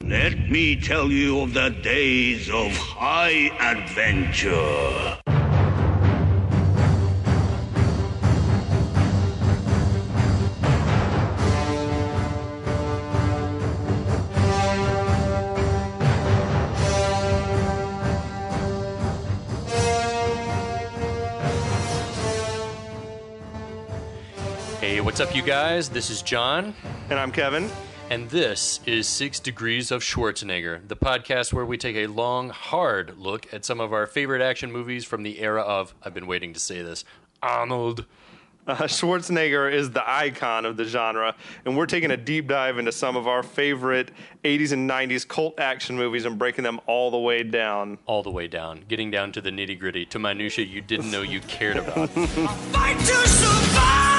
Let me tell you of the days of high adventure. Hey, what's up, you guys? This is John. And I'm Kevin. And this is 6 Degrees of Schwarzenegger, the podcast where we take a long, hard look at some of our favorite action movies from the era of, I've been waiting to say this, Arnold. Schwarzenegger is the icon of the genre, and we're taking a deep dive into some of our favorite 80s and 90s cult action movies and breaking them all the way down. All the way down, getting down to the nitty-gritty, to minutia you didn't know you cared about. Fight to survive!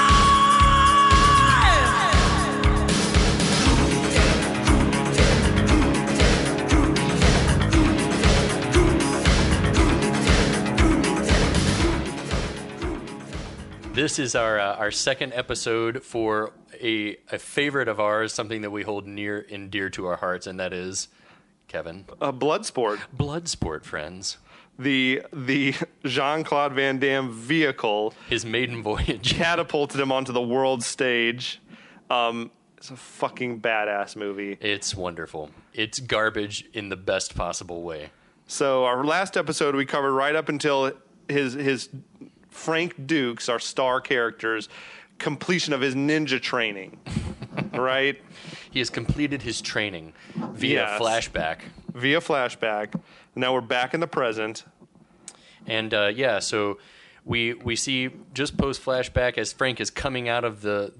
This is our second episode for a favorite of ours, something that we hold near and dear to our hearts, and that is, Kevin? Bloodsport. Bloodsport, friends. The Jean-Claude Van Damme vehicle. His maiden voyage. Catapulted him onto the world stage. It's a fucking badass movie. It's wonderful. It's garbage in the best possible way. So our last episode we covered right up until his Frank Dukes, our star character's completion of his ninja training, right? He has completed his training via flashback. Via flashback. Now we're back in the present. And so we see just post flashback as Frank is coming out of the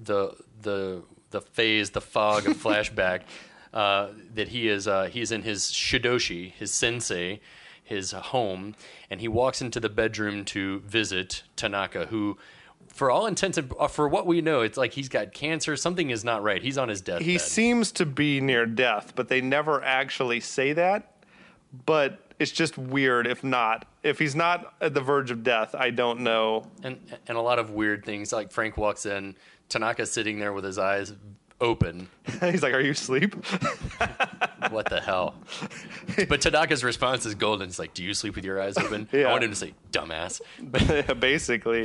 phase, the fog of flashback, that he's in his shidoshi, his sensei, his home, and he walks into the bedroom to visit Tanaka, who, for all intents and for what we know, it's like he's got cancer. Something is not right. He's on his deathbed. He seems to be near death, but they never actually say that. But it's just weird if he's not at the verge of death. I don't know. And a lot of weird things. Like Frank walks in, Tanaka's sitting there with his eyes open. He's like, "Are you asleep?" What the hell? But Tanaka's response is golden. It's like, "Do you sleep with your eyes open?" Yeah. I want him to say, "Dumbass." Basically.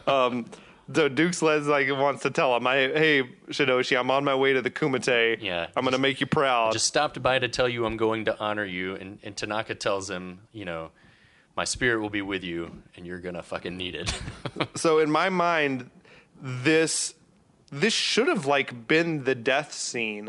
The Dukes wants to tell him, "Hey, Shidoshi, I'm on my way to the Kumite. Yeah. I'm going to make you proud. Just stopped by to tell you I'm going to honor you." And Tanaka tells him, "My spirit will be with you, and you're going to fucking need it." So in my mind, this should have been the death scene.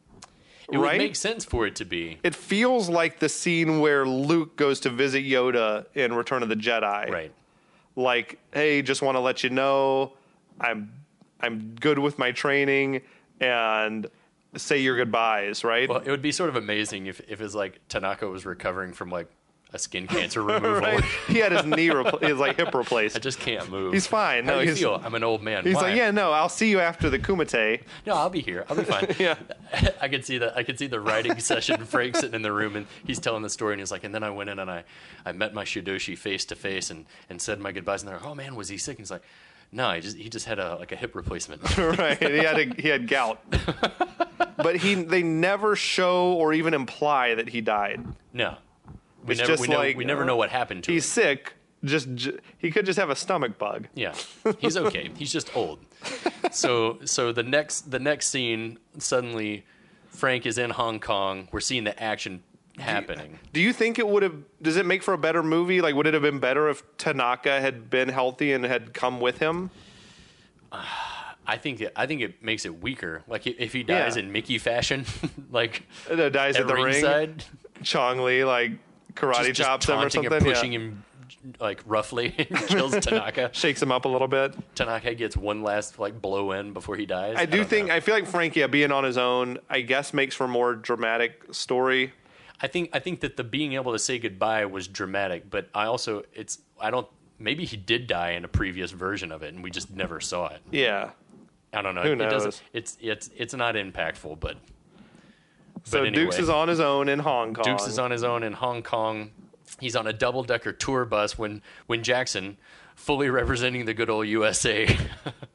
It would make sense for it to be. It feels like the scene where Luke goes to visit Yoda in Return of the Jedi. Right. Like, "Hey, just want to let you know I'm good with my training," and say your goodbyes, right? Well, it would be sort of amazing if it's like Tanaka was recovering from a skin cancer removal. Right? He had his his hip replaced. I just can't move. He's fine. How do you feel? I'm an old man. He's Why? like, "Yeah, no, I'll see you after the Kumite." No, I'll be here. I'll be fine. Yeah. I could see the writing session. Frank sitting in the room and he's telling the story and he's like, and then I went in and I met my Shidoshi face to face and said my goodbyes and they're like, "Oh man, was he sick?" And he's like, "No, he just had a hip replacement." Right. He had gout. But they never show or even imply that he died. No. We It's never know what happened to him. He's sick. He could just have a stomach bug. Yeah, he's okay. He's just old. So the next scene, suddenly Frank is in Hong Kong. We're seeing the action happening. Do you think does it make for a better movie? Would it have been better if Tanaka had been healthy and had come with him? I think it makes it weaker. Like if he dies in Mickey fashion, dies at the ringside, ring. Chong Li karate chops him or something, and pushing him roughly, kills Tanaka. Shakes him up a little bit. Tanaka gets one last blow in before he dies. I feel like Frank, being on his own, I guess makes for a more dramatic story. I think that the being able to say goodbye was dramatic, but maybe he did die in a previous version of it and we just never saw it. Yeah. I don't know. Who knows? It's not impactful, but anyway. Dukes is on his own in Hong Kong. Dukes is on his own in Hong Kong. He's on a double-decker tour bus when Jackson, fully representing the good old USA,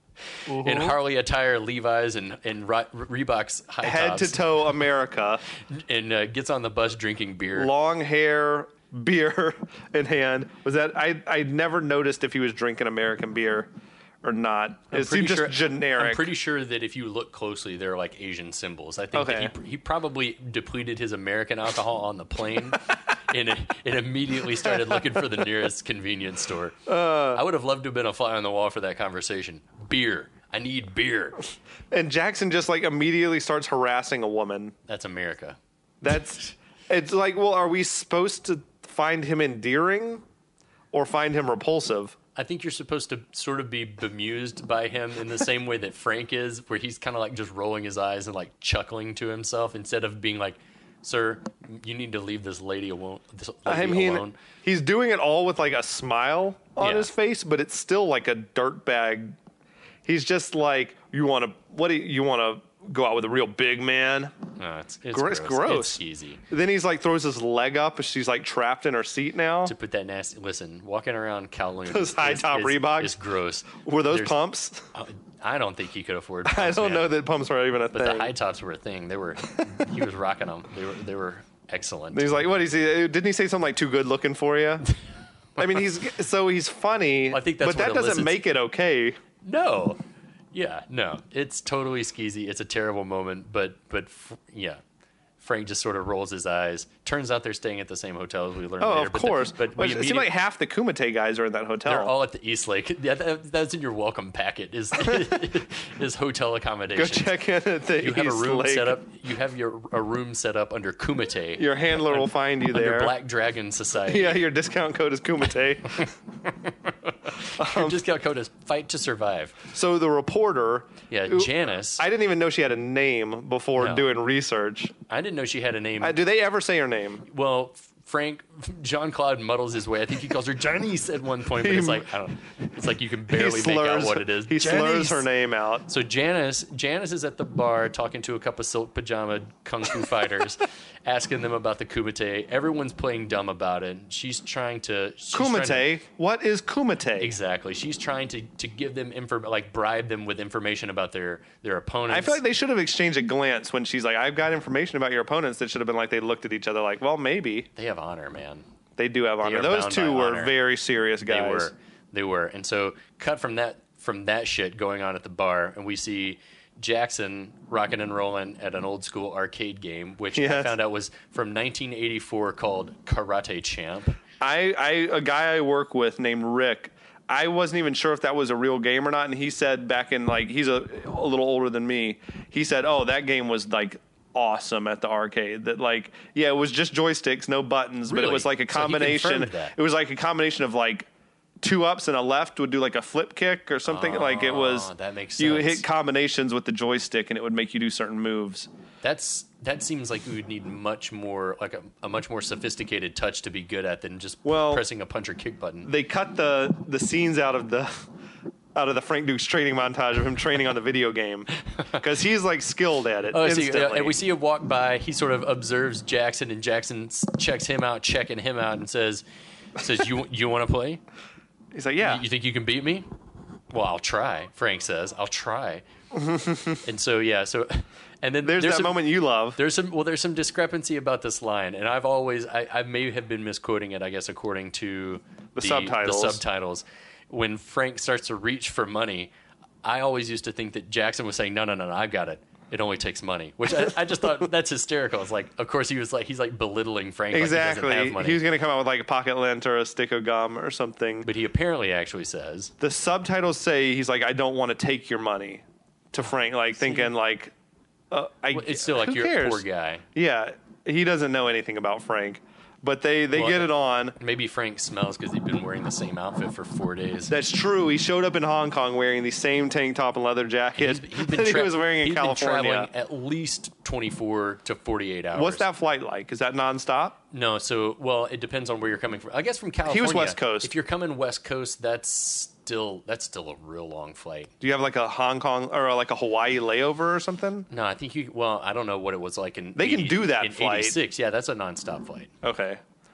in Harley attire, Levi's, and Reebok's high Head tops, to toe America. and gets on the bus drinking beer. Long hair, beer in hand. Was that I never noticed if he was drinking American beer or not. It seemed just generic. I'm pretty sure that if you look closely, they're like Asian symbols. I think that he probably depleted his American alcohol on the plane and immediately started looking for the nearest convenience store. I would have loved to have been a fly on the wall for that conversation. Beer. I need beer. And Jackson just like immediately starts harassing a woman. That's America. It's like, well, are we supposed to find him endearing or find him repulsive? I think you're supposed to sort of be bemused by him in the same way that Frank is, where he's kind of like just rolling his eyes and like chuckling to himself instead of being like, "Sir, you need to leave this lady alone." Alone. He's doing it all with like a smile on Yeah. his face, but it's still like a dirtbag. He's just like, you want to go out with a real big man? No, it's Gross. It's easy. Then he's like throws his leg up, and she's like trapped in her seat now. To put that nasty. Listen, walking around Kowloon, Those high-top Reeboks? is gross. Were those There's- pumps? I don't think he could afford. I Pumps, don't man. know that pumps were even a But thing. the high tops were a thing. They were. He was rocking them. They were excellent. And he's like, what is he? Didn't he say something like too good looking for you? I mean, he's funny, Well, I think that's but that what doesn't elicits- make it okay. No. Yeah, no. It's totally skeezy. It's a terrible moment, but yeah. Frank just sort of rolls his eyes. Turns out they're staying at the same hotel as we learned Oh, later. of course. But Well, it seemed like half the Kumite guys are in that hotel. they're all at the East Lake. Yeah, that's in your welcome packet. Is hotel accommodation. Go check in at the You have a East room Lake. set up. You have a room set up under Kumite. Your handler will find you under there. Black Dragon Society. Yeah, your discount code is Kumite. Your discount code is Fight to Survive. So the reporter, Yeah, who- Janice. I didn't even know she had a name before No. doing research. I didn't know she had a name. Do they ever say her name? Well, Jean-Claude muddles his way. I think he calls her Janice at one point, but it's like I don't. It's like you can barely make out what it is. He slurs Janice. her name out. So Janice is at the bar talking to a couple of silk pajama kung fu fighters, asking them about the Kumite. Everyone's playing dumb about it. She's trying to Kumite? What is Kumite? Exactly. She's trying to give them bribe them with information about their opponents. I feel like they should have exchanged a glance when she's like, I've got information about your opponents. That should have been like they looked at each other like, well, maybe. They have honor, man. They do have honor. are Those bound two by were honor. very serious guys. They were. And so cut from that shit going on at the bar, and we see Jackson rocking and rolling at an old school arcade game, which I Yes. found out was from 1984 called Karate Champ. A guy I work with named Rick, I wasn't even sure if that was a real game or not, and he said back in he's a little older than me. He said, "Oh, that game was like awesome at the arcade. That it was just joysticks, no buttons, but it Really? was like a So he combination. confirmed that. It was like a combination of like two ups and a left would do like a flip kick or something. Like it was that makes you sense. hit combinations with the joystick and it would make you do certain moves. That seems like we would need much more a much more sophisticated touch to be good at than just Well, pressing a punch or kick button. They cut the scenes out of the Frank Dukes training montage of him training on the video game because he's like skilled at it instantly. And we see him walk by. He sort of observes Jackson, and Jackson checks him out, checking him out, and says, "You want to play? He's like, yeah. You think you can beat me? Well, I'll try." Frank says, "I'll try." And so and then There's that some, moment you love. There's some discrepancy about this line, and I may have been misquoting it. I guess according to The subtitles. The subtitles. When Frank starts to reach for money, I always used to think that Jackson was saying, "No, I've got it. It only takes money," which I just thought that's hysterical. It's like, of course he's like belittling Frank. Like he Exactly. doesn't have money. He was going to come out with like a pocket lint or a stick of gum or something. But he apparently actually says, The subtitles say he's like, I don't want to take your money to Frank, thinking like, it's still like who you're cares? a poor guy. Yeah, he doesn't know anything about Frank, but they get it on. Maybe Frank smells because he'd been wearing the same outfit for 4 days. That's true. He showed up in Hong Kong wearing the same tank top and leather jacket that he was wearing in he's been California. traveling at least 24 to 48 hours. What's that flight like? Is that nonstop? No, it depends on where you're coming from. I guess from California. West Coast. If you're coming West Coast, that's still a real long flight. Do you have like a Hong Kong or like a Hawaii layover or something? No, I think I don't know what it was like in They can do that in flight. 86. Yeah, that's a nonstop flight. Okay.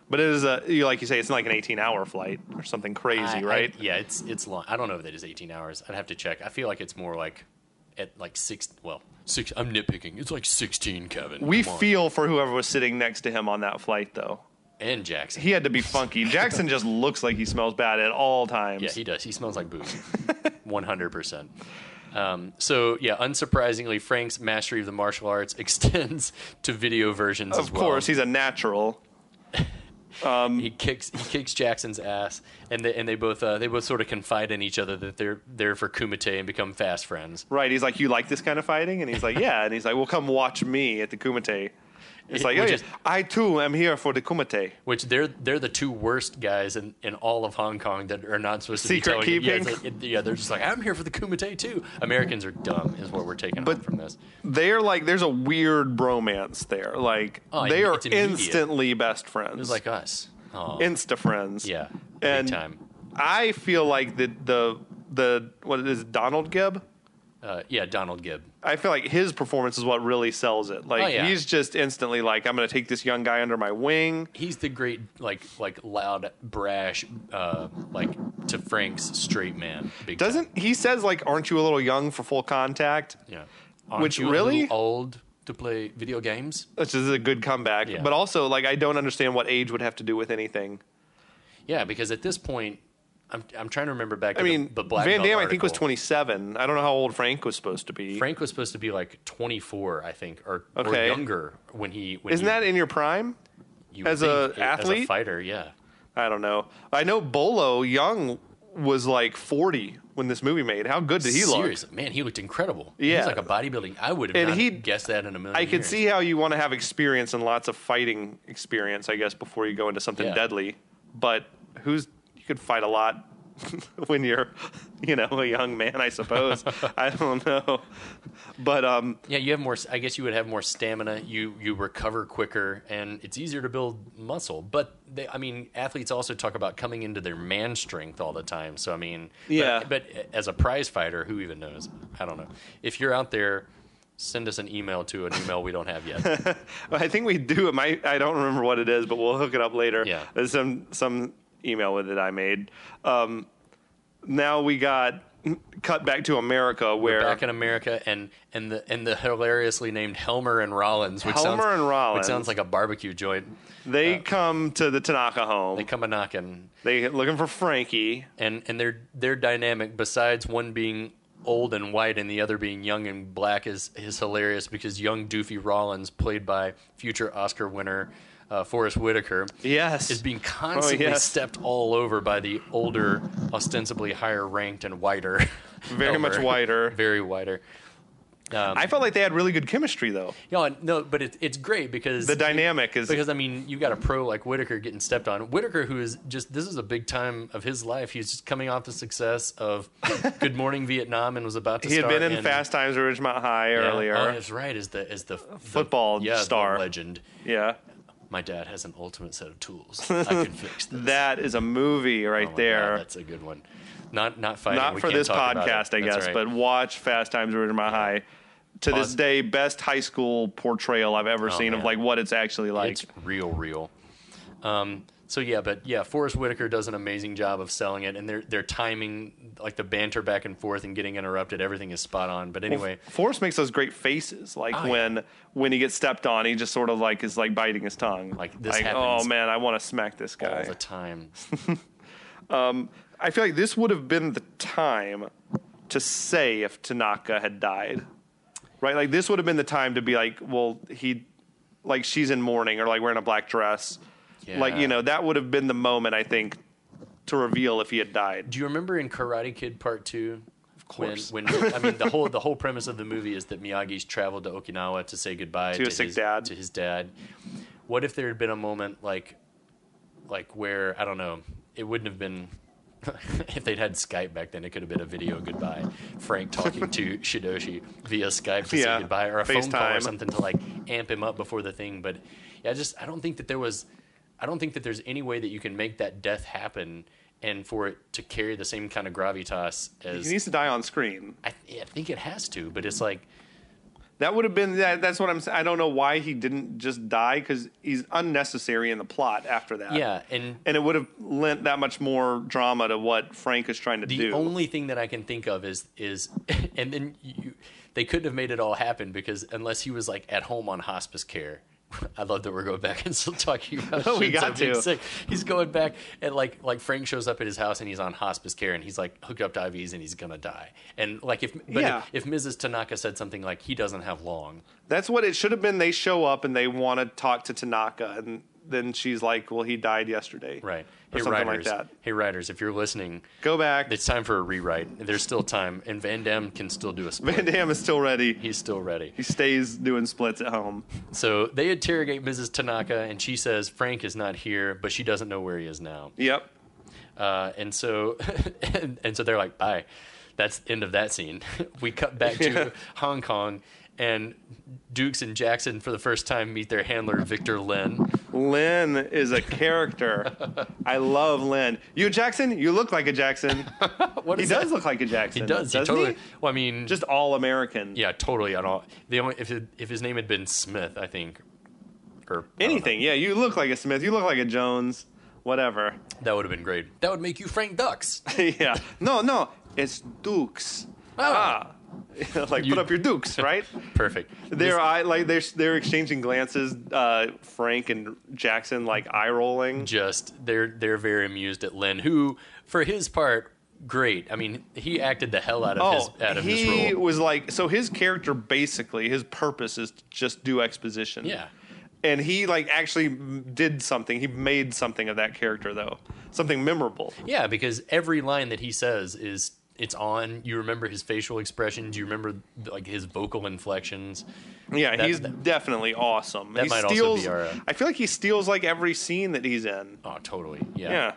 But it is like you say, it's not like an 18-hour flight or something crazy, right? Yeah, it's long. I don't know if that is 18 hours. I'd have to check. I feel like it's more like at like 6. Well, 6. I'm nitpicking. It's like 16, Kevin. We Come on. feel for whoever was sitting next to him on that flight, though. And Jackson. He had to be funky. Jackson just looks like he smells bad at all times. Yeah, he does. He smells like booze. 100%. So, yeah, unsurprisingly, Frank's mastery of the martial arts extends to video versions as Of well. course, he's a natural. He kicks Jackson's ass, and they both sort of confide in each other that they're there for Kumite and become fast friends. Right, he's like, you like this kind of fighting? And he's like, yeah. And he's like, well, come watch me at the Kumite. It's like, Which oh, is- yeah, I too am here for the Kumite. Which they're the two worst guys in all of Hong Kong that are not supposed to Secret be telling. keeping? Yeah, they're just like, I'm here for the Kumite too. Americans are dumb, is what we're taking on from this. They're like, there's a weird bromance there. Like, Oh, they are it's immediate. instantly best friends. It's like us. Oh, Insta friends. yeah, And big time. I feel like the what it is, Donald Gibb? Yeah, Donald Gibb. I feel like his performance is what really sells it. Like, Oh, yeah. he's just instantly like, I'm going to take this young guy under my wing. He's the great, like loud, brash, like to Frank's straight man. Big time. Doesn't he says like, aren't you a little young for full contact? Yeah. Which Aren't you really? a little old to play video games? Which is a good comeback. Yeah. But also, like, I don't understand what age would have to do with anything. Yeah, because at this point, I'm trying to remember back. I to mean, the Black Van Belt Damme, I think, was article. 27. I don't know how old Frank was supposed to be. Frank was supposed to be like 24, I think, or Okay. younger when Isn't that in your prime? you would as a think, as athlete? a fighter? Yeah. I don't know. I know Bolo Young was like 40 when this movie made. How good did he look? Seriously, man, he looked incredible. Yeah. He's like a bodybuilding. I would have And not he- guessed that in a million I could years. see how you want to have experience and lots of fighting experience, I guess, before you go into something Yeah. deadly. But you could fight a lot when you're, a young man, I suppose. I don't know. But Yeah, you have more. I guess you would have more stamina. You recover quicker, and it's easier to build muscle. But athletes also talk about coming into their man strength all the time. So I mean, Yeah. But as a prize fighter, who even knows? I don't know. If you're out there, send us an email to an email we don't have yet. I think we do. I don't remember what it is, but we'll hook it up later. Yeah. There's some email with it I made. Now we got cut back to America, where Back in America, and the hilariously named Helmer and Rollins, which Helmer and Rollins. which sounds like a barbecue joint. they come to the Tanaka home. They come a knocking. They looking for Frankie. And their dynamic, besides one being old and white and the other being young and black, is hilarious because young doofy Rollins, played by future Oscar winner Forrest Whitaker, Yes. is being constantly yes. stepped all over by the older, ostensibly higher ranked and whiter. Very much Elmer. whiter. Very whiter. I felt like they had really good chemistry, though. No, but it's great because The dynamic is because you got a pro like Whitaker getting stepped on. Whitaker, who is just this is a big time of his life. He's just coming off the success of Good Morning Vietnam and was about to. he had star been in Fast Times at Ridgemont High Yeah. earlier. Oh, that's right. As the Football the star. legend. Yeah. My dad has an ultimate set of tools. I can fix this. That is a movie right Oh my there. God, that's a good one. Not fighting. Not We for can't this talk about podcast, it. I That's guess, right. but watch Fast Times at Ridgemont High. To this Pause. day, best high school portrayal I've ever seen of man. like what it's actually like. It's real. Forrest Whitaker does an amazing job of selling it, and their timing, like the banter back and forth and getting interrupted, everything is spot on. But anyway, Forrest makes those great faces, like Oh, yeah. when he gets stepped on, he just sort of like is like biting his tongue. Like, this oh happens man, I want to smack this all guy. the time. I feel like this would have been the time to say if Tanaka had died, right? Like this would have been the time to be like, well, she's in mourning or like wearing a black dress, like Yeah. that would have been the moment I think to reveal if he had died. Do you remember in Karate Kid Part 2? Of course. When the whole premise of the movie is that Miyagi's traveled to Okinawa to say goodbye To a sick dad. To his dad. What if there had been a moment like where, I don't know, it wouldn't have been if they'd had Skype back then, it could have been a video goodbye. Frank talking to Shidoshi via Skype to say goodbye, or a phone call or FaceTime. something to like amp him up before the thing. But yeah, I don't think that there's any way that you can make that death happen and for it to carry the same kind of gravitas as He needs to die on screen. I think it has to. But it's like That would have been that's what I'm saying. I don't know why he didn't just die, because he's unnecessary in the plot after that. Yeah, and it would have lent that much more drama to what Frank is trying to do. The only thing that I can think of is and then they couldn't have made it all happen, because unless he was like at home on hospice care. I love that we're going back and still talking about we got being to. sick. He's going back, and like Frank shows up at his house and he's on hospice care and he's like hooked up to IVs and he's gonna die. And like if Mrs. Tanaka said something like he doesn't have long, that's what it should have been. They show up and they want to talk to Tanaka, and then she's like, "Well, he died yesterday." Right. Or something like that. Hey, writers, if you're listening, go back. It's time for a rewrite. There's still time, and Van Damme can still do a split. Van Damme is still ready. He's still ready. He stays doing splits at home. So they interrogate Mrs. Tanaka, and she says Frank is not here, but she doesn't know where he is now. Yep. And so they're like, bye. That's the end of that scene. We cut back to Hong Kong, and Dukes and Jackson for the first time meet their handler, Victor Lin. Lin is a character. I love Lin. You Jackson? You look like a Jackson. He does look like a Jackson. He does. He doesn't totally. he? Well, I mean, just all American. Yeah, totally. On all. The only if his name had been Smith, I think, or anything. Yeah, you look like a Smith. You look like a Jones. Whatever. That would have been great. That would make you Frank Dux. Yeah. No. It's Dukes. Like put up your Dukes, right? Perfect. They're exchanging glances. Frank and Jackson like eye rolling. They're very amused at Lin, who for his part, great. I mean, he acted the hell out of this role. He was like, so his character basically his purpose is to just do exposition. Yeah. And he like actually did something. He made something of that character though, something memorable. Yeah, because every line that he says it's on. You remember his facial expressions. You remember like his vocal inflections. Yeah, he's definitely awesome. That might also be our. I feel like he steals like every scene that he's in. Oh, totally. Yeah.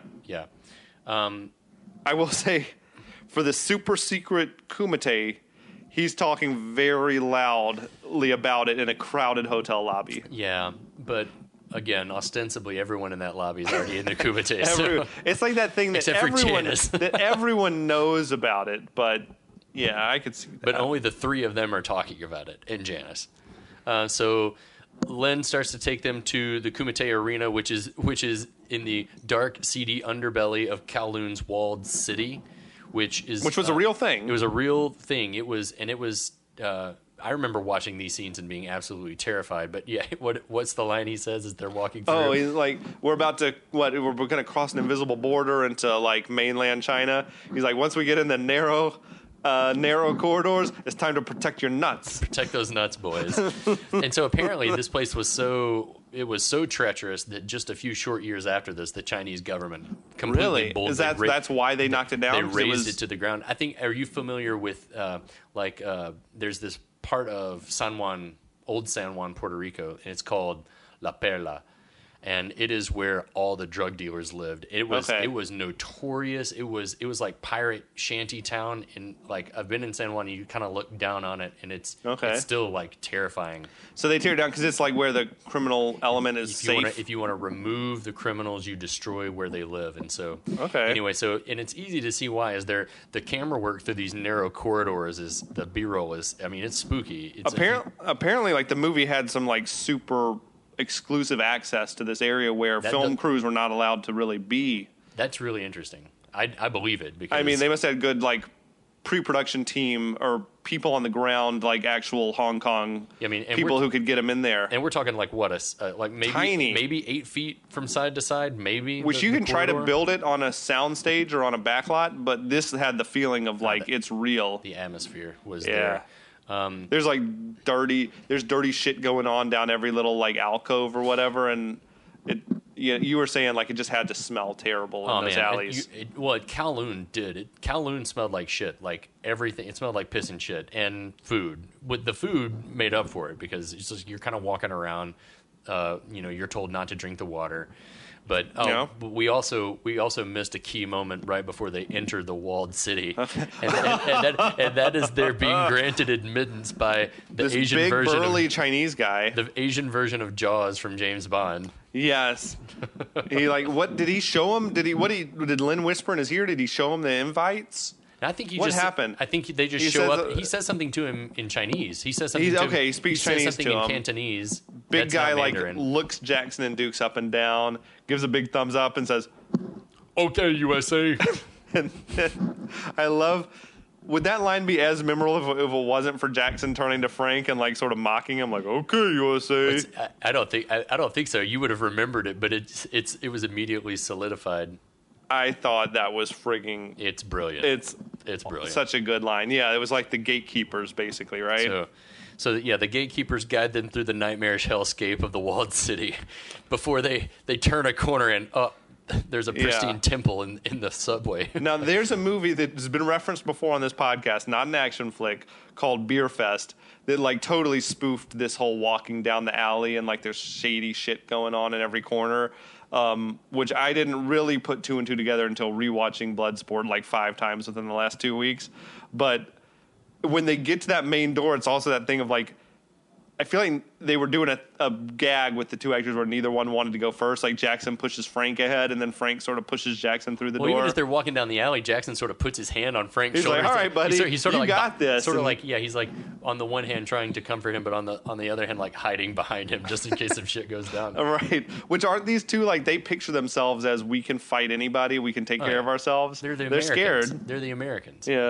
I will say, for the super secret Kumite, he's talking very loudly about it in a crowded hotel lobby. Yeah, but again, ostensibly everyone in that lobby is already in the Kumite. So. It's like that thing that everyone knows about it, but yeah, I could see that. But only the three of them are talking about it, and Janice. So Len starts to take them to the Kumite Arena, which is in the dark, seedy underbelly of Kowloon's walled city, which was a real thing. It was a real thing. It was. I remember watching these scenes and being absolutely terrified. But yeah, what's the line he says as they're walking through? Oh, he's like, we're going to cross an invisible border into like mainland China. He's like, once we get in the narrow corridors, it's time to protect your nuts. Protect those nuts, boys. And so apparently this place was so treacherous that just a few short years after this, the Chinese government completely boldly that's why they knocked it down? They razed it to the ground. I think, are you familiar with there's this part of old San Juan, Puerto Rico, and it's called La Perla. And it is where all the drug dealers lived. It was notorious. It was like pirate shanty town. And like I've been in San Juan, you kind of look down on it, and it's still like terrifying. So they tear it down because it's like where the criminal element is safe. If you want to remove the criminals, you destroy where they live. And so anyway, and it's easy to see why. Is there the camera work through these narrow corridors? Is the B-roll is? I mean, it's spooky. Apparently, like the movie had some like super exclusive access to this area where film crews were not allowed to really be. That's really interesting. I believe it because I mean they must have had good like pre-production team or people on the ground, like actual Hong Kong people who could get them in there. And we're talking like what like maybe tiny, maybe 8 feet from side to side, maybe. Which you can try to build it on a sound stage or on a backlot, but this had the feeling of like it's real. The atmosphere was there. There's dirty shit going on down every little like alcove or whatever, and you were saying like it just had to smell terrible in those alleys. Kowloon did. Kowloon smelled like shit, like everything. It smelled like piss and shit and food. With the food made up for it because it's just, you're kind of walking around. You're told not to drink the water. But we also missed a key moment right before they entered the walled city, and that is their being granted admittance by this big burly Chinese guy, the Asian version of Jaws from James Bond. Yes, he what did he show him? Did Lin whisper in his ear? Did he show him the invites? And I think What happened? I think they just He show says, up. He says something to him in Chinese. He says something. He speaks says Chinese something to in him. Cantonese. Big That's guy not like Mandarin. looks Jackson and Dukes up and down, gives a big thumbs up, and says, "Okay, USA." and I love. Would that line be as memorable if it wasn't for Jackson turning to Frank and like sort of mocking him, like "Okay, USA"? I don't think so. You would have remembered it, but it was immediately solidified. I thought that was frigging. It's brilliant. It's brilliant. Such a good line. Yeah, it was like the gatekeepers, basically, right? So yeah, the gatekeepers guide them through the nightmarish hellscape of the walled city before they turn a corner and there's a pristine temple in the subway. Now, there's a movie that has been referenced before on this podcast, not an action flick, called Beer Fest, that like totally spoofed this whole walking down the alley and like there's shady shit going on in every corner, which I didn't really put two and two together until rewatching Bloodsport like 5 times within the last 2 weeks. But when they get to that main door, it's also that thing of like, I feel like they were doing a gag with the two actors where neither one wanted to go first. Like Jackson pushes Frank ahead, and then Frank sort of pushes Jackson through the door. Even as they're walking down the alley, Jackson sort of puts his hand on Frank's He's shoulder. like, "All right, buddy, he's sort of you like, got this." Sort of And- like, yeah, he's like on the one hand trying to comfort him, but on the other hand, like hiding behind him just in case some shit goes down. Right. Which aren't these two like they picture themselves as we can fight anybody, we can take care of ourselves. They're They're Americans. scared. They're the Americans. Yeah.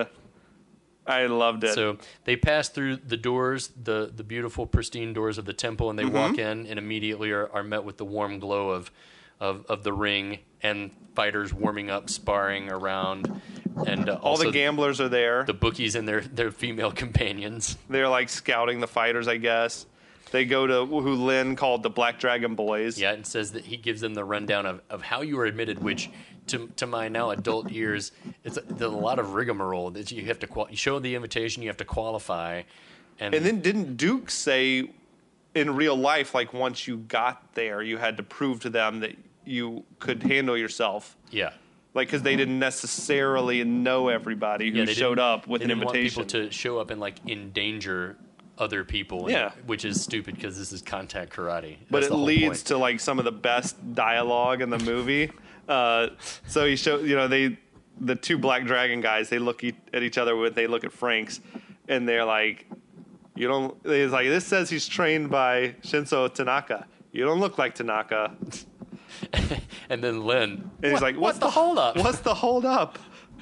I loved it. So they pass through the doors, the beautiful, pristine doors of the temple, and they walk in, and immediately are met with the warm glow of the ring and fighters warming up, sparring around, and all also the gamblers are there. the bookies and their female companions. They're like scouting the fighters, I guess. They go to who Lynn called the Black Dragon Boys. Yeah, and says that he gives them the rundown of how you were admitted, which to my now adult ears, it's a lot of rigmarole that you have to you show the invitation, you have to qualify, and And then didn't Duke say in real life, like once you got there, you had to prove to them that you could handle yourself? yeah. Like, because they didn't necessarily know everybody who they showed didn't- up with they an didn't invitation. Want people to show up and like endanger other people, Yeah. which is stupid because this is contact karate. But That's it the whole leads point. to like some of the best dialogue in the movie. So he showed, the two Black Dragon guys, they look at each other when they look at Frank's, and they're like, "You don't." He's like, "This says he's trained by Shinso Tanaka. You don't look like Tanaka." And then Lynn, And he's like, "What's the hold up?" What's the hold up?"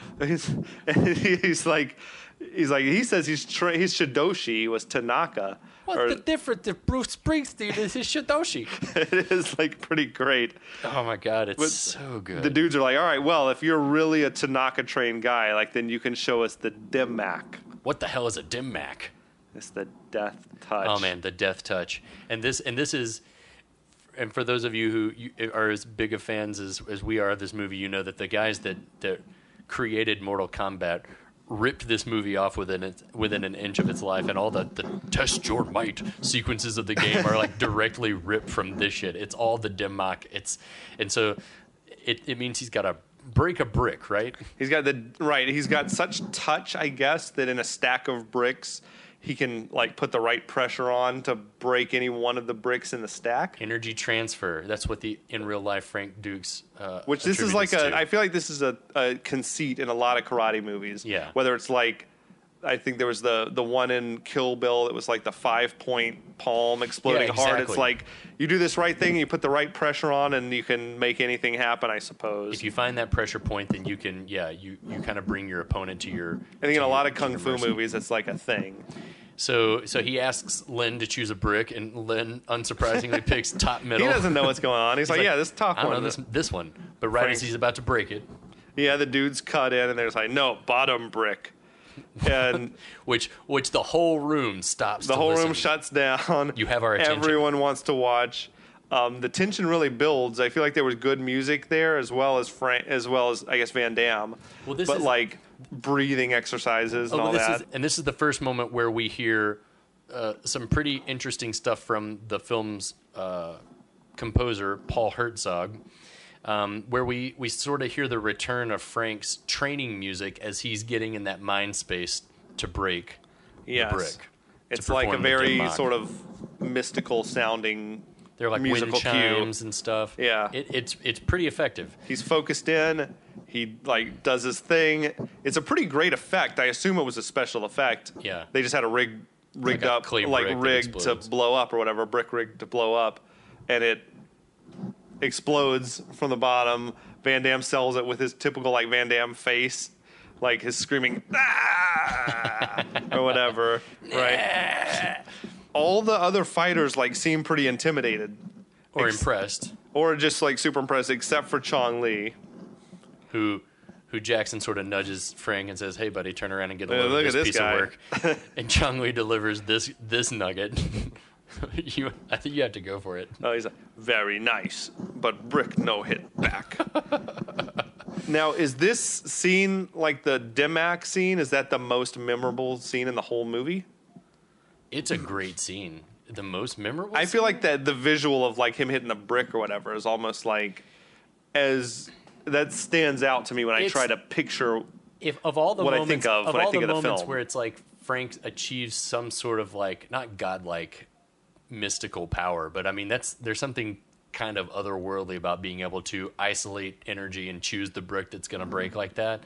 He's like, he says he's Shidoshi was Tanaka. What's the difference if Bruce Springsteen is his Shidoshi? It is like pretty great. Oh my god, it's But so good. The dudes are like, all right, well, if you're really a Tanaka trained guy, like then you can show us the Dimmac. What the hell is a dim mac? It's the death touch. Oh man, the death touch. And this is, and for those of you who are as big of fans as we are of this movie, you know that the guys that created Mortal Kombat ripped this movie off within an inch of its life, and all the test your might sequences of the game are like directly ripped from this shit. It's all the Dimmak. And so it means he's got to break a brick, right? He's got such touch, I guess, that in a stack of bricks, he can like put the right pressure on to break any one of the bricks in the stack. Energy transfer. That's what the in real life Frank Dukes. Which this is like attributes to. I feel like this is a conceit in a lot of karate movies. Yeah. Whether it's like, I think there was the one in Kill Bill that was like the 5-point palm exploding Yeah, hard. exactly. It's like you do this right thing, you put the right pressure on, and you can make anything happen, I suppose. If you find that pressure point, then you can, you kind of bring your opponent to your. I think in a lot of to your kung fu mercy. movies, it's like a thing. So he asks Lynn to choose a brick, and Lynn unsurprisingly picks top middle. He doesn't know what's going on. He's like, yeah, this top I don't one. know this one. But right Frank- as he's about to break it, Yeah, the dude's cut in, and they're just like, no, bottom brick. And which the whole room stops. the to whole listen. room shuts down. You have our attention. Everyone wants to watch. The tension really builds. I feel like there was good music there, as well as I guess Van Damme. Well, this but is- like breathing exercises and all that. This is the first moment where we hear some pretty interesting stuff from the film's composer Paul Herzog, where we sort of hear the return of Frank's training music as he's getting in that mind space to break Yes. the brick. It's to like a perform the very Dimmak. sort of mystical sounding. They're like musical wind cue. chimes and stuff. Yeah. It's pretty effective. He's focused in. He like does his thing. It's a pretty great effect. I assume it was a special effect. Yeah. They just had a rigged Like a up, clay like brick that rigged to explodes. blow up or whatever, brick rigged to blow up, and it explodes from the bottom. Van Damme sells it with his typical like Van Damme face, like his screaming "Ah!" or whatever, right? All the other fighters like seem pretty intimidated Or impressed. or just like super impressed, except for Chong Li. Who Jackson sort of nudges Frank and says, "Hey, buddy, turn around and get a Yeah, load look of at this this piece guy." of work." And Chong Li delivers this nugget. I think you have to go for it. Oh, he's like, very nice, but Brick no hit back. Now, is this scene like the Dimac scene? Is that the most memorable scene in the whole movie? It's a great scene. The most memorable. I scene? feel like that the visual of like him hitting the brick or whatever is almost like as that stands out to me when I It's- try to picture. if of all the what I moments, think of when I all think the of the moments film. where it's like Frank achieves some sort of like not godlike mystical power, but I mean there's something kind of otherworldly about being able to isolate energy and choose the brick that's going to break like that.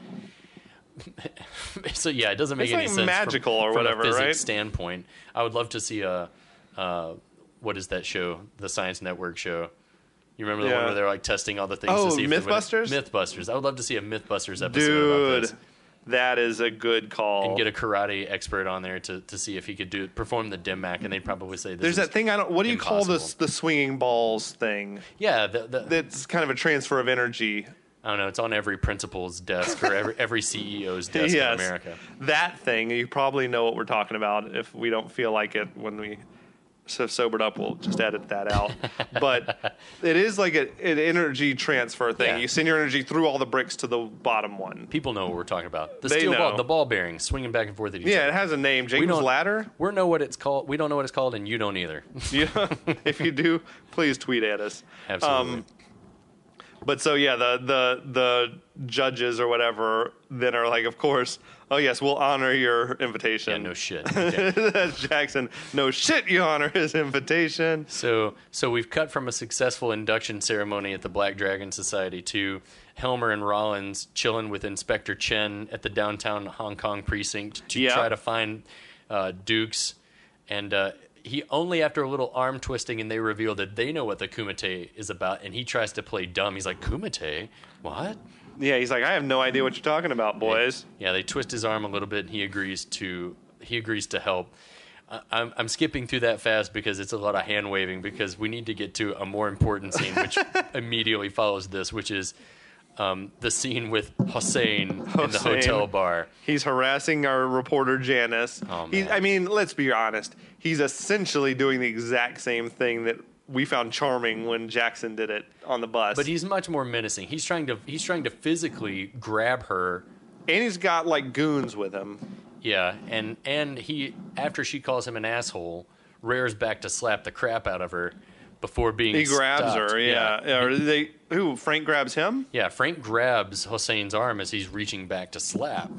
So yeah, it doesn't make It's any like sense magical or from whatever, a physics right? standpoint. I would love to see a what is that show? The Science Network show. You remember the one Yeah. where they're like testing all the things Oh, to see if Mythbusters? Mythbusters. I would love to see a Mythbusters episode about this. Dude, that is a good call. And get a karate expert on there to see if he could perform the Dim-Mac, and they'd probably say this There's is that thing I don't. What do you call this? impossible. The swinging balls thing. Yeah, That's kind of a transfer of energy. I don't know. It's on every principal's desk or every CEO's desk Yes. in America. That thing, you probably know what we're talking about. If we don't feel like it when we sobered up, we'll just edit that out. But it is like an energy transfer thing. Yeah. You send your energy through all the bricks to the bottom one. People know what we're talking about. The They steel know. ball, the ball bearing, swinging back and forth at each Yeah, other. it has a name. We Jacob's don't- Ladder. We know what it's called. We don't know what it's called, and you don't either. If you do, please tweet at us. Absolutely. But so yeah, the judges or whatever then are like, of course, oh yes, we'll honor your invitation. Yeah, no shit. Okay. That's Jackson. No shit, you honor his invitation. So we've cut from a successful induction ceremony at the Black Dragon Society to Helmer and Rollins chilling with Inspector Chen at the downtown Hong Kong precinct to Yeah. try to find Dukes. And he only after a little arm twisting, and they reveal that they know what the Kumite is about, and he tries to play dumb. He's like, Kumite? What? Yeah, he's like, I have no idea what you're talking about, boys. Yeah, they twist his arm a little bit, and he agrees to help. I'm skipping through that fast because it's a lot of hand waving, because we need to get to a more important scene, which immediately follows this, which is the scene with Hossein in the Hossein. hotel bar. He's harassing our reporter Janice. Oh, man. I mean, let's be honest. He's essentially doing the exact same thing that we found charming when Jackson did it on the bus. But he's much more menacing. He's trying to physically grab her. and he's got like goons with him. Yeah, and he, after she calls him an asshole, rears back to slap the crap out of her before being He grabs stopped. her. Yeah. Or Frank grabs him? Yeah, Frank grabs Hossein's arm as he's reaching back to slap,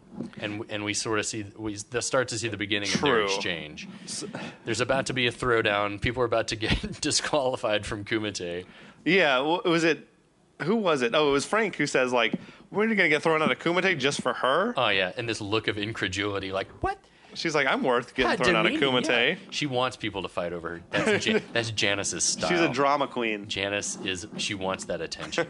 and we sort of start to see the beginning of their True. exchange. There's about to be a throwdown. People are about to get disqualified from Kumite. Yeah. Was it? Who was it? Oh, it was Frank who says like, "We're going to get thrown out of Kumite just for her." Oh yeah, and this look of incredulity, like what? She's like, "I'm worth getting How thrown out of demeaning, Kumite." yeah. She wants people to fight over her. That's Janice's style. She's a drama queen. She wants that attention.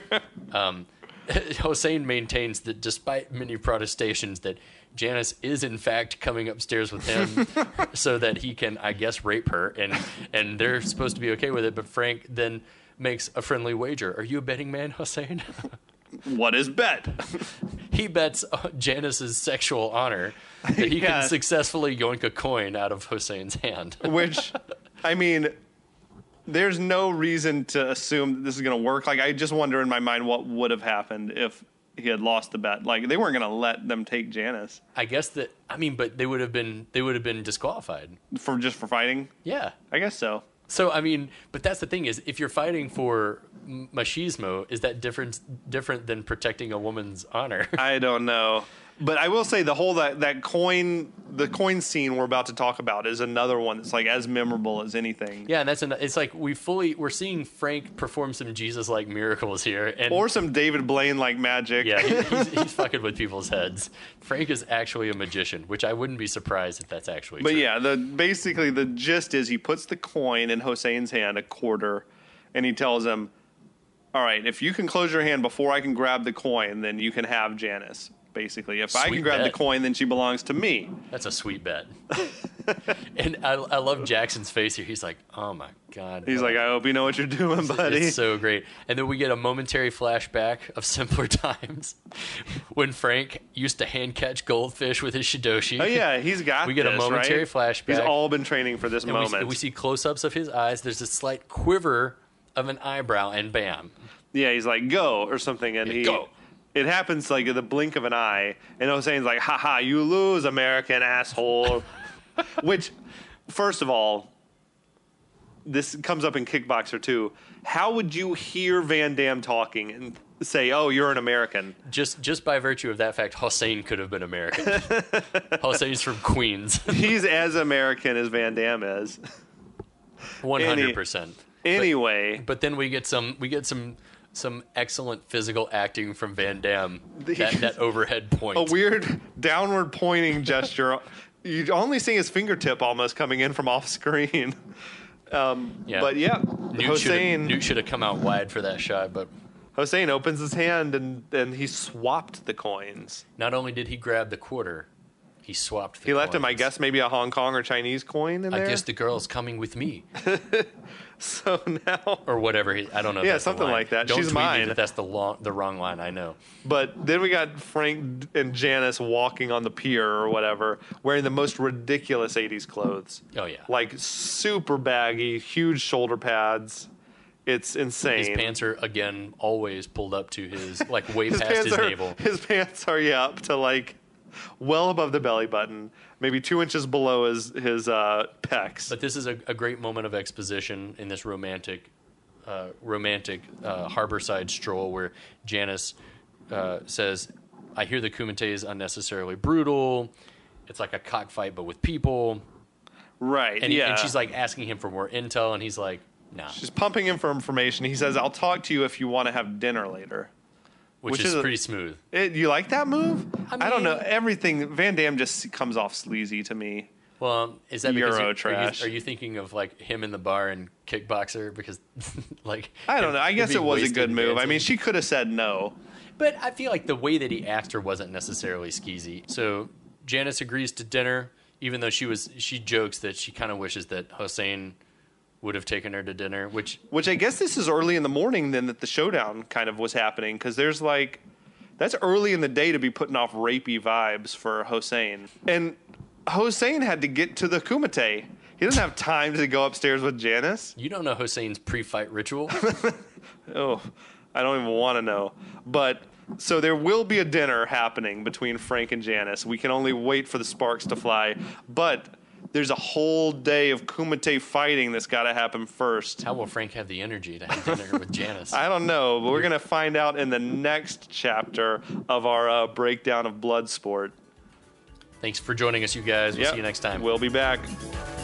Hossein maintains that despite many protestations that Janice is in fact coming upstairs with him so that he can, I guess, rape her, and they're supposed to be okay with it, but Frank then makes a friendly wager. Are you a betting man, Hossein? What is bet? He bets Janice's sexual honor that he Yeah. can successfully yoink a coin out of Hossein's hand. Which, I mean, there's no reason to assume that this is going to work. Like, I just wonder in my mind what would have happened if he had lost the bet. Like, they weren't going to let them take Janice I guess that, but they would have been disqualified. for fighting. Yeah. I guess so. So I mean, but that's the thing is, if you're fighting for machismo, is that different than protecting a woman's honor? I don't know. But I will say the whole the coin scene we're about to talk about is another one that's like as memorable as anything. Yeah, and it's like we're seeing Frank perform some Jesus-like miracles here, or some David Blaine-like magic. Yeah, he's fucking with people's heads. Frank is actually a magician, which I wouldn't be surprised if that's actually But true. yeah, basically the gist is he puts the coin in Hosein's hand, a quarter, and he tells him, all right, if you can close your hand before I can grab the coin, then you can have Janice. Basically, if I Sweet can grab the bet. coin, then she belongs to me. That's a sweet bet. And I love Jackson's face here. He's like, oh my God. He's like, I hope you know what you're doing, buddy. It's so great. And then we get a momentary flashback of simpler times when Frank used to hand catch goldfish with his Shidoshi. Oh yeah, he's got. We get a this, momentary right? flashback. He's all been training for this and moment. we see close-ups of his eyes. There's a slight quiver of an eyebrow, and bam. Yeah, he's like, go, or something, and Go. It happens like in the blink of an eye, and Hosein's like, haha, you lose, American asshole. Which, first of all, this comes up in Kickboxer too. How would you hear Van Damme talking and say, oh, you're an American? Just by virtue of that fact, Hossein could have been American. Hossein's from Queens. He's as American as Van Damme is. 100%. Anyway. But then we get some excellent physical acting from Van Damme. That overhead point. A weird downward pointing gesture. You only see his fingertip almost coming in from off screen. Yeah. But yeah, Newt should have come out wide for that shot, but Hossein opens his hand and he swapped the coins. not only did he grab the quarter, he swapped the He left him, I coins. guess, maybe a Hong Kong or Chinese coin in I there. guess the girl's coming with me. So now, Or whatever. I don't know. if Yeah, that's the something line. like that. Don't She's tweet me mine. that that's the wrong line. I know. but then we got Frank and Janice walking on the pier or whatever, wearing the most ridiculous 80s clothes. Oh, yeah. Like super baggy, huge shoulder pads. It's insane. His pants are, again, always pulled up to his, like, way His past pants his are, navel. His pants are up to like well above the belly button, maybe 2 inches below his pecs. But this is a great moment of exposition in this romantic harborside stroll where Janice says, I hear the Kumite is unnecessarily brutal. It's like a cockfight, but with people. Right. And, yeah. and she's like asking him for more intel, and he's like, nah. She's pumping him for information. He says, I'll talk to you if you want to have dinner later. Which is pretty smooth. You like that move? I don't mean- know. Everything, Van Damme just comes off sleazy to me. Well, is that because Euro are trash. you thinking of like him in the bar and Kickboxer? Because like I don't know. I him guess being it was a wasted good and move. I dancing. mean, she could have said no. But I feel like the way that he asked her wasn't necessarily skeezy. So Janice agrees to dinner, even though she jokes that she kind of wishes that Hossein would have taken her to dinner, which Which I guess this is early in the morning then that the showdown kind of was happening, because there's like, that's early in the day to be putting off rapey vibes for Hossein. And Hossein had to get to the Kumite. He doesn't have time to go upstairs with Janice. you don't know Hossein's pre-fight ritual. Oh, I don't even want to know. But so there will be a dinner happening between Frank and Janice. We can only wait for the sparks to fly. But there's a whole day of Kumite fighting that's got to happen first. How will Frank have the energy to have dinner with Janice? I don't know, but we're going to find out in the next chapter of our breakdown of Bloodsport. Thanks for joining us, you guys. We'll Yep. see you next time. We'll be back.